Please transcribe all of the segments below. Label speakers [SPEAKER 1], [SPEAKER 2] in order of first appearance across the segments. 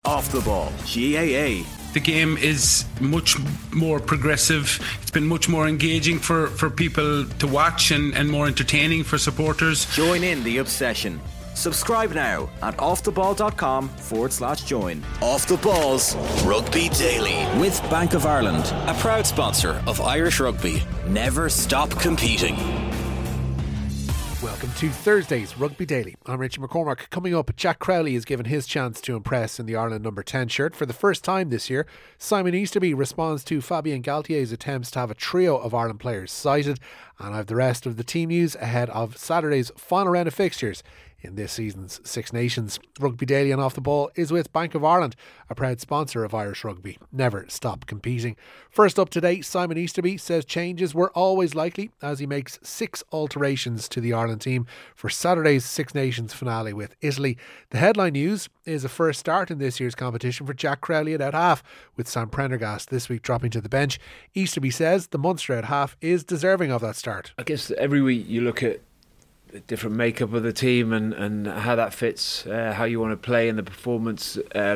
[SPEAKER 1] Off the Ball, GAA.
[SPEAKER 2] The game is much more progressive. It's been much more engaging for people to watch and more entertaining for supporters.
[SPEAKER 1] Join in the obsession. Subscribe now at offtheball.com/join. Off the Ball's Rugby Daily with Bank of Ireland, a proud sponsor of Irish rugby. Never stop competing.
[SPEAKER 3] Welcome to Thursday's Rugby Daily. I'm Richie McCormack. Coming up, Jack Crowley is given his chance to impress in the Ireland number 10 shirt for the first time this year. Simon Easterby responds to Fabien Galtier's attempts to have a trio of Ireland players cited. And I have the rest of the team news ahead of Saturday's final round of fixtures in this season's Six Nations. Rugby Daily and Off the Ball is with Bank of Ireland, a proud sponsor of Irish rugby. Never stop competing. First up today, Simon Easterby says changes were always likely as he makes 6 alterations to the Ireland team for Saturday's Six Nations finale with Italy. The headline news is a first start in this year's competition for Jack Crowley at out-half, with Sam Prendergast this week dropping to the bench. Easterby says the Munster out-half is deserving of that start.
[SPEAKER 4] I guess every week you look at the different makeup of the team and how that fits, how you want to play in the performance.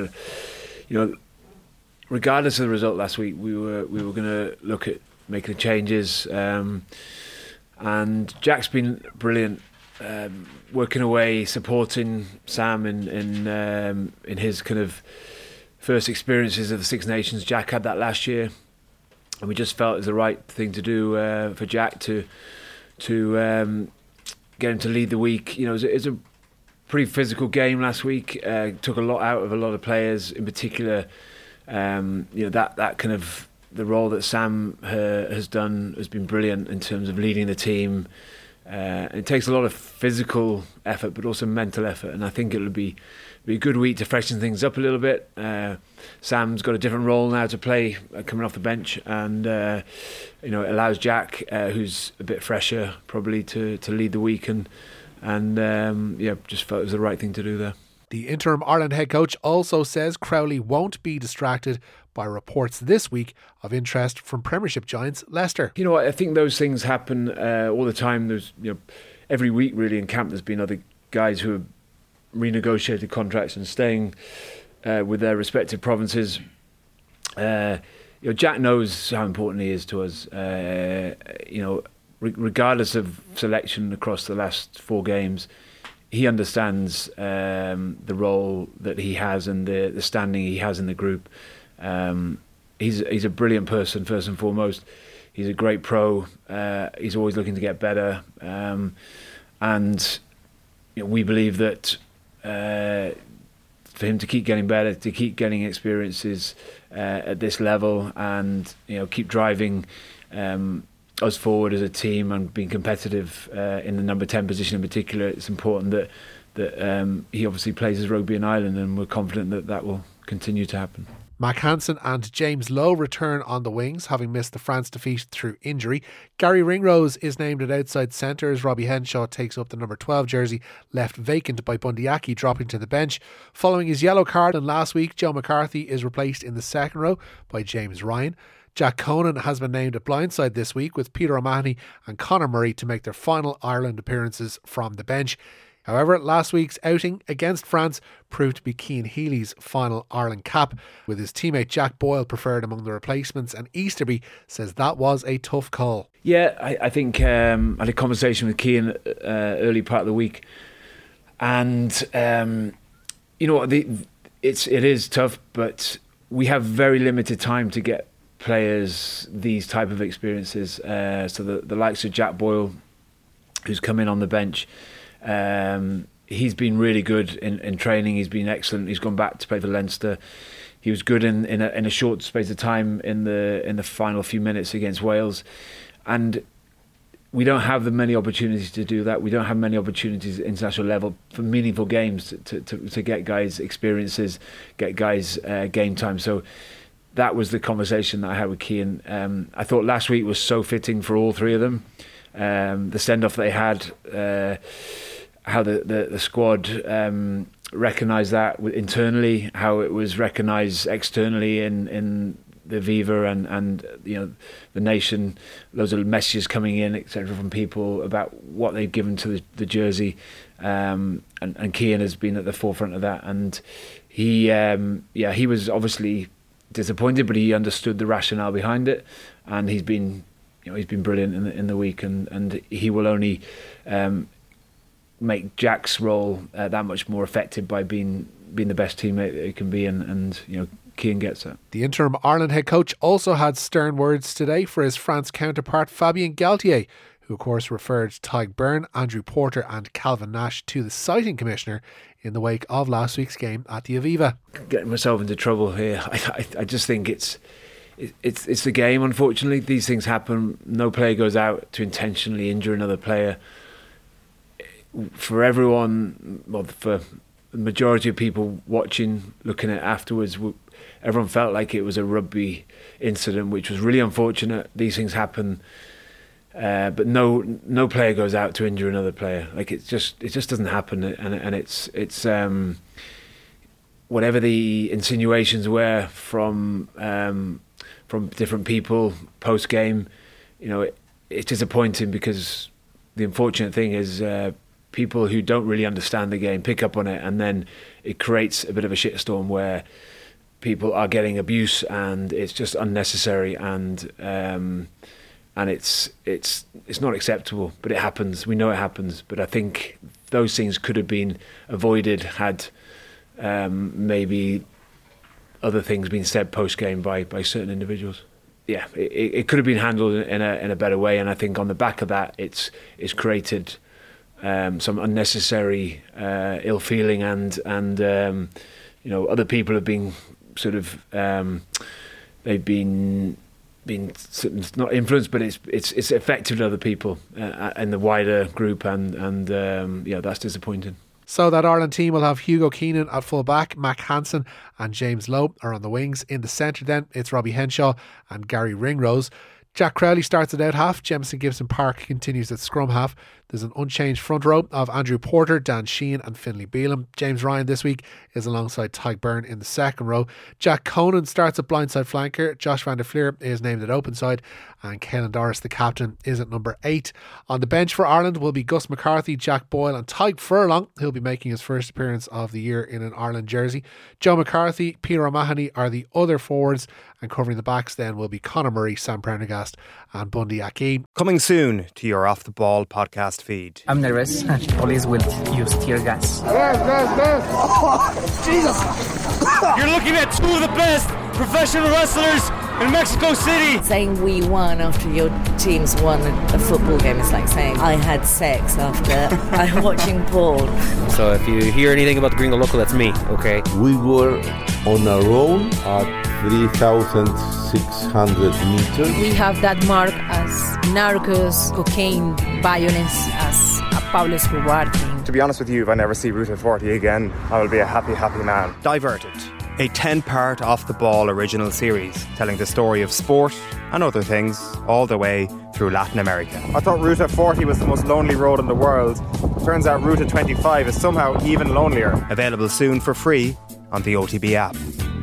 [SPEAKER 4] Regardless of the result last week, we were going to look at making changes. And Jack's been brilliant, working away, supporting Sam in his kind of first experiences of the Six Nations. Jack had that last year, and we just felt it was the right thing to do for Jack to get him to lead the week. You know, it was a pretty physical game last week. Took a lot out of a lot of players, in particular. That kind of the role that Sam has done has been brilliant in terms of leading the team. It takes a lot of physical effort, but also mental effort, and I think it'll be a good week to freshen things up a little bit. Sam's got a different role now to play coming off the bench, and it allows Jack, who's a bit fresher, probably to lead the week, and just felt it was the right thing to do there.
[SPEAKER 3] The interim Ireland head coach also says Crowley won't be distracted by reports this week of interest from Premiership giants Leicester.
[SPEAKER 4] You know, I think those things happen all the time. There's every week really in camp there's been other guys who have renegotiated contracts and staying with their respective provinces. Jack knows how important he is to us. Regardless of selection across the last 4 games, he understands the role that he has and the standing he has in the group. He's a brilliant person first and foremost. He's a great pro. He's always looking to get better, and we believe that for him to keep getting better, to keep getting experiences at this level, and keep driving us forward as a team and being competitive in the number 10 position in particular, it's important that he obviously plays his rugby in Ireland, and we're confident that will continue to happen.
[SPEAKER 3] Mac Hansen and James Lowe return on the wings, having missed the France defeat through injury. Gary Ringrose is named at outside centre as Robbie Henshaw takes up the number 12 jersey, left vacant by Bundyaki dropping to the bench. Following his yellow card last week, Joe McCarthy is replaced in the second row by James Ryan. Jack Conan has been named at blindside this week, with Peter O'Mahony and Conor Murray to make their final Ireland appearances from the bench. However, last week's outing against France proved to be Cian Healy's final Ireland cap, with his teammate Jack Boyle preferred among the replacements, and Easterby says that was a tough call.
[SPEAKER 4] Yeah, I think I had a conversation with Cian early part of the week, and it is tough, but we have very limited time to get players these type of experiences. So the likes of Jack Boyle, who's come in on the bench, he's been really good in training. He's been excellent. He's gone back to play for Leinster. He was good in a short space of time in the final few minutes against Wales, and we don't have the many opportunities to do that. We don't have many opportunities at international level for meaningful games to get guys experiences, get guys game time. So that was the conversation that I had with Cian. I thought last week was so fitting for all three of them. The send-off they had, how the squad recognised that internally, how it was recognised externally in the Viva and the nation. Loads of messages coming in, etc., from people about what they've given to the jersey, and Cian has been at the forefront of that, and he was obviously disappointed, but he understood the rationale behind it, and he's been brilliant in the week, and he will only make Jack's role that much more effective by being the best teammate that he can be, and Cian gets it.
[SPEAKER 3] The interim Ireland head coach also had stern words today for his France counterpart Fabien Galthié, who of course referred Tadhg Beirne, Andrew Porter and Calvin Nash to the citing commissioner in the wake of last week's game at the Aviva.
[SPEAKER 4] Getting myself into trouble here. I just think it's the game. Unfortunately, these things happen. No player goes out to intentionally injure another player. For everyone, for the majority of people watching, looking at it afterwards, everyone felt like it was a rugby incident, which was really unfortunate. These things happen, but no player goes out to injure another player. Like it just doesn't happen, and it's whatever the insinuations were from different people post game. It's disappointing, because the unfortunate thing is people who don't really understand the game pick up on it, and then it creates a bit of a shitstorm where people are getting abuse, and it's just unnecessary, and it's not acceptable. But it happens. We know it happens. But I think those things could have been avoided had maybe other things been said post game by certain individuals. Yeah, it could have been handled in a better way, and I think on the back of that, it's created some unnecessary ill feeling, and other people have been sort of they've been not influenced, but it's affected other people in the wider group, and that's disappointing.
[SPEAKER 3] So that Ireland team will have Hugo Keenan at full back, Mac Hansen and James Lowe are on the wings. In the centre then, it's Robbie Henshaw and Gary Ringrose. Jack Crowley starts at out half. Jemison Gibson Park continues at scrum half. There's an unchanged front row of Andrew Porter, Dan Sheehan and Finlay Bealham. James Ryan this week is alongside Tadhg Beirne in the second row. Jack Conan starts at blindside flanker. Josh van der Fleer is named at open side, and Caelan Doris, the captain, is at number 8. On the bench for Ireland will be Gus McCarthy, Jack Boyle and Tadhg Furlong. He'll be making his first appearance of the year in an Ireland jersey. Joe McCarthy, Peter O'Mahony are the other forwards, and covering the backs then will be Conor Murray, Sam Prendergast and Bundy Aki.
[SPEAKER 5] Coming soon to your Off the Ball podcast feed.
[SPEAKER 6] I'm nervous. Police will use tear gas.
[SPEAKER 7] Oh, Jesus!
[SPEAKER 8] You're looking at two of the best professional wrestlers in Mexico City.
[SPEAKER 9] Saying we won after your team's won a football game is like saying I had sex after I'm watching Paul.
[SPEAKER 10] So if you hear anything about the Gringo Loco, that's me, okay?
[SPEAKER 11] We were on our own at 3,600 meters.
[SPEAKER 9] We have that mark as Narcos, cocaine, violence as a Pablo Escobar thing.
[SPEAKER 5] To be honest with you, if I never see Ruta 40 again, I will be a happy, happy man. Diverted, a 10-part Off the Ball original series telling the story of sport and other things all the way through Latin America. I thought Ruta 40 was the most lonely road in the world. Turns out Ruta 25 is somehow even lonelier. Available soon for free on the OTB app.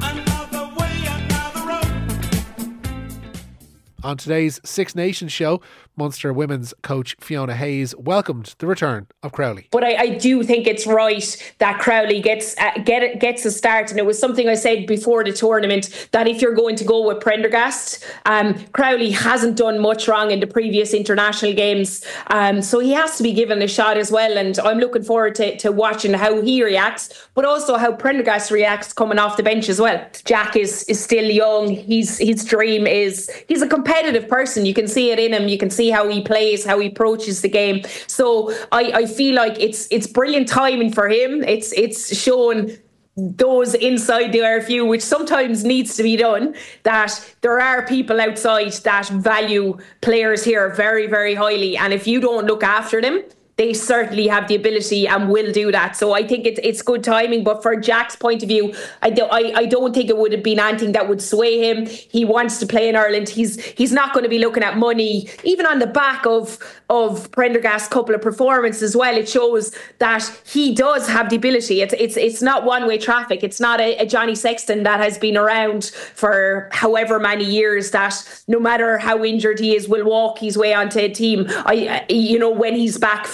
[SPEAKER 3] On today's Six Nations show, Munster women's coach Fiona Hayes welcomed the return of Crowley.
[SPEAKER 12] But I do think it's right that Crowley gets a start, and it was something I said before the tournament, that if you're going to go with Prendergast, Crowley hasn't done much wrong in the previous international games, so he has to be given a shot as well, and I'm looking forward to watching how he reacts, but also how Prendergast reacts coming off the bench as well. Jack is still young. His dream is, he's a competitive person. You can see it in him. You can see how he plays, how he approaches the game. So I feel like it's brilliant timing for him. It's showing those inside the RFU, which sometimes needs to be done, that there are people outside that value players here very, very highly. And if you don't look after them, they certainly have the ability and will do that. So I think it's good timing. But for Jack's point of view, I don't think it would have been anything that would sway him. He wants to play in Ireland. He's not going to be looking at money. Even on the back of Prendergast's couple of performances as well, it shows that he does have the ability. It's not one-way traffic. It's not a Johnny Sexton that has been around for however many years, that no matter how injured he is, will walk his way onto a team. When he's back fit,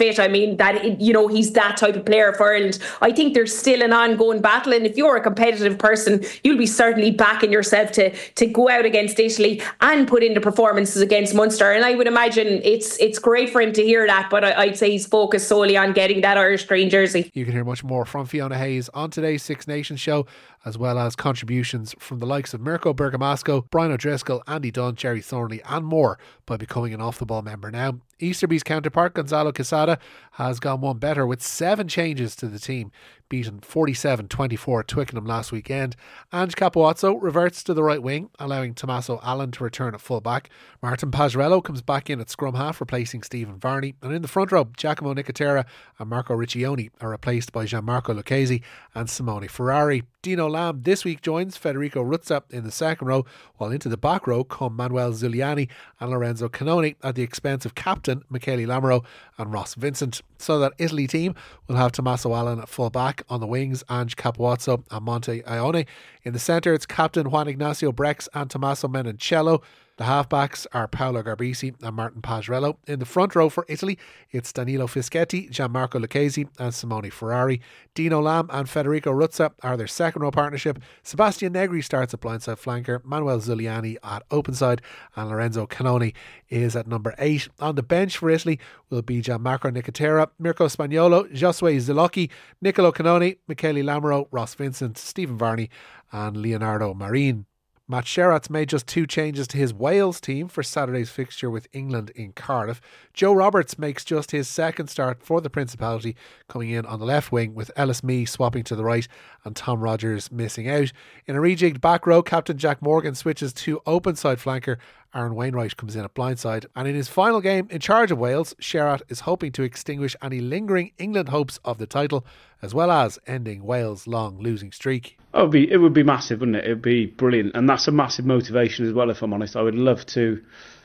[SPEAKER 12] it. I mean, that, he's that type of player for Ireland. I think there's still an ongoing battle, and if you're a competitive person, you'll be certainly backing yourself to go out against Italy and put in the performances against Munster. And I would imagine it's great for him to hear that, but I'd say he's focused solely on getting that Irish green jersey.
[SPEAKER 3] You can hear much more from Fiona Hayes on today's Six Nations show, as well as contributions from the likes of Mirko Bergamasco, Brian O'Driscoll, Andy Dunn, Jerry Thornley and more by becoming an Off The Ball member now. Easterby's counterpart Gonzalo Quesada has gone one better with 7 changes to the team, beaten 47-24 at Twickenham last weekend. Ange Capuozzo reverts to the right wing, allowing Tommaso Allan to return at full back. Martin Pajarello comes back in at scrum half, replacing Stephen Varney. And in the front row, Giacomo Nicotera and Marco Riccioni are replaced by Gianmarco Lucchesi and Simone Ferrari. Dino Lamb this week joins Federico Ruzza in the second row, while into the back row come Manuel Zuliani and Lorenzo Canoni at the expense of captain Michele Lamaro and Ross Vincent. So that Italy team will have Tommaso Allan at full back. On the wings, Ange Capuozzo and Monte Ione. In the centre, it's captain Juan Ignacio Brex and Tommaso Menoncello. The halfbacks are Paolo Garbisi and Martin Pajarello. In the front row for Italy, it's Danilo Fischetti, Gianmarco Lucchesi and Simone Ferrari. Dino Lamb and Federico Ruzza are their second row partnership. Sebastian Negri starts at blindside flanker, Manuel Zuliani at open side, and Lorenzo Canoni is at number 8. On the bench for Italy will be Gianmarco Nicotera, Mirko Spagnuolo, Josue Zilocchi, Niccolo Canoni, Michele Lamaro, Ross Vincent, Stephen Varney and Leonardo Marin. Matt Sherratt's made just 2 changes to his Wales team for Saturday's fixture with England in Cardiff. Joe Roberts makes just his second start for the Principality, coming in on the left wing with Ellis Mee swapping to the right and Tom Rogers missing out. In a rejigged back row, captain Jack Morgan switches to open side flanker. Aaron Wainwright comes in at blindside. And in his final game in charge of Wales, Sherratt is hoping to extinguish any lingering England hopes of the title, as well as ending Wales' long losing streak.
[SPEAKER 13] It would be massive, wouldn't it? It would be brilliant. And that's a massive motivation as well, if I'm honest. I would love to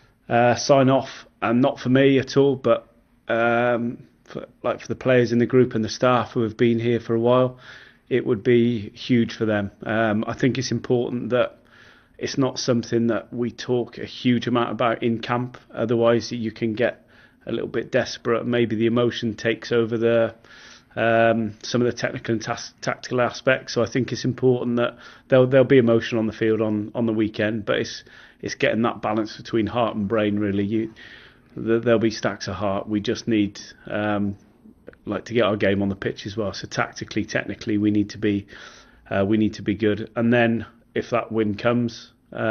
[SPEAKER 13] sign off, and not for me at all, but for the players in the group and the staff who have been here for a while. It would be huge for them. I think it's important that it's not something that we talk a huge amount about in camp. Otherwise, you can get a little bit desperate. Maybe the emotion takes over some of the technical and tactical aspects. So I think it's important that there'll be emotion on the field on the weekend, but it's getting that balance between heart and brain. Really, there'll be stacks of heart. We just need to get our game on the pitch as well. So tactically, technically, we need to be good. And then if that win comes,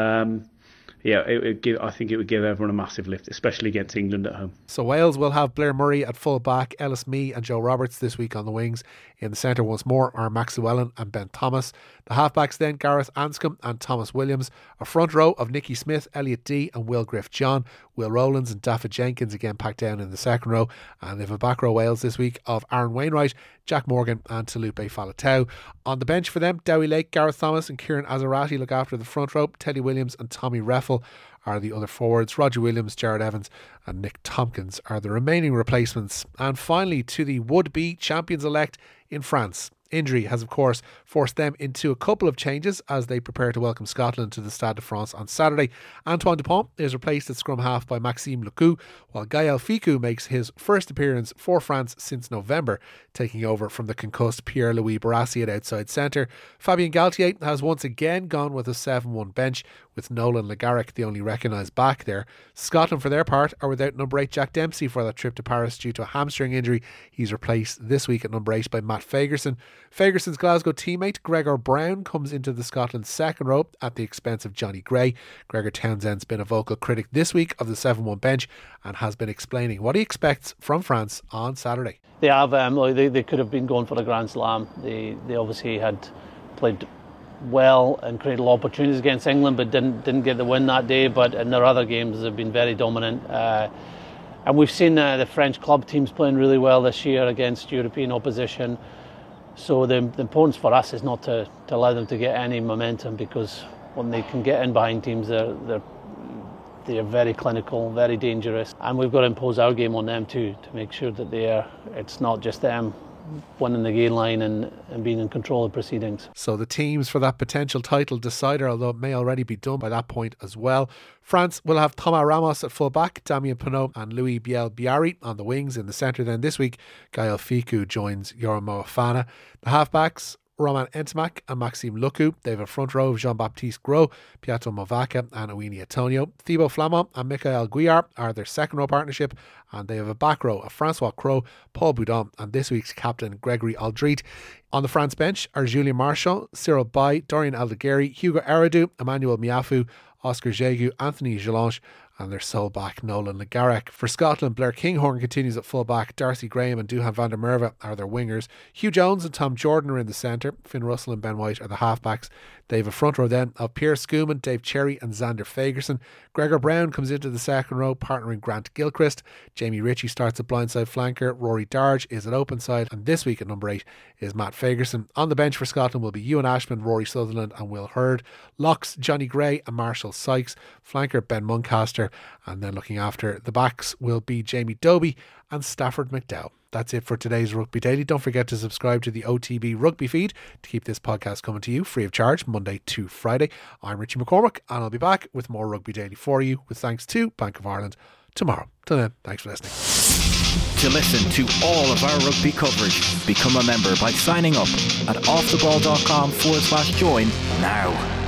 [SPEAKER 13] I think it would give everyone a massive lift, especially against England at home.
[SPEAKER 3] So Wales will have Blair Murray at full back, Ellis Mee and Joe Roberts this week on the wings. In the centre once more are Max Llewellyn and Ben Thomas. The halfbacks then Gareth Anscombe and Thomas Williams. A front row of Nicky Smith, Elliot Dee and Will Griff-John. Will Rowlands and Daffy Jenkins again packed down in the second row. And they have a back row Wales this week of Aaron Wainwright, Jack Morgan and Talupe Faletau. On the bench for them, Dowie Lake, Gareth Thomas and Kieran Azarati look after the front row. Teddy Williams and Tommy Reffel are the other forwards. Roger Williams, Jared Evans and Nick Tompkins are the remaining replacements. And finally, to the would-be champions-elect in France. Injury has, of course, forced them into a couple of changes as they prepare to welcome Scotland to the Stade de France on Saturday. Antoine Dupont is replaced at scrum half by Maxime Lecoux, while Gaël Ficou makes his first appearance for France since November, taking over from the concussed Pierre-Louis Barassi at outside centre. Fabien Galtier has once again gone with a 7-1 bench, with Nolan Le Garrec the only recognised back there. Scotland, for their part, are without number 8 Jack Dempsey for that trip to Paris due to a hamstring injury. He's replaced this week at number 8 by Matt Fagerson. Fagerson's Glasgow teammate Gregor Brown comes into the Scotland second row at the expense of Johnny Gray. Gregor Townsend's been a vocal critic this week of the 7-1 bench and has been explaining what he expects from France on Saturday.
[SPEAKER 14] They have, they could have been going for a Grand Slam. They obviously had played well and created opportunities against England, but didn't get the win that day. But in their other games, they've been very dominant. And we've seen the French club teams playing really well this year against European opposition. So the importance for us is not to allow them to get any momentum, because when they can get in behind teams, they're very clinical, very dangerous, and we've got to impose our game on them too, to make sure that it's not just them winning the gain line and being in control of proceedings.
[SPEAKER 3] So the teams for that potential title decider, although it may already be done by that point as well. France will have Thomas Ramos at full back, Damien Penaud and Louis Biel-Biarri on the wings. In the centre then this week, Gaël Fickou joins Yoram Moefana. The half-backs, Romain Ntamack and Maxime Lucu. They have a front row of Jean-Baptiste Gros, Pietro Movaca and Owini Antonio. Thibaut Flamand and Michael Guillard are their second row partnership, and they have a back row of Francois Cros, Paul Boudon and this week's captain Gregory Aldrit. On the France bench are Julien Marchand, Cyril Bay, Dorian Aldegheri, Hugo Eredou, Emmanuel Miafu, Oscar Jegu, Anthony Gelange and their sole back Nolan Le Garrec. For Scotland, Blair Kinghorn continues at full back, Darcy Graham and Duhan van der Merwe are their wingers, Hugh Jones and Tom Jordan are in the centre, Finn Russell and Ben White are the half-backs. They have a front row then of Pierre Schoeman, Dave Cherry and Xander Fagerson. Gregor Brown comes into the second row, partnering Grant Gilchrist. Jamie Ritchie starts at blindside flanker, Rory Darge is at open side, and this week at number 8 is Matt Fagerson. On the bench for Scotland will be Ewan Ashman, Rory Sutherland and Will Hurd. Locks, Johnny Gray and Marshall Sykes. Flanker, Ben Muncaster. And then looking after the backs will be Jamie Doby and Stafford McDowell. That's it for today's Rugby Daily. Don't forget to subscribe to the OTB Rugby feed to keep this podcast coming to you free of charge Monday to Friday. I'm Richie McCormack and I'll be back with more Rugby Daily for you with thanks to Bank of Ireland tomorrow. Till then, thanks for listening.
[SPEAKER 1] To listen to all of our rugby coverage, become a member by signing up at offtheball.com/join now.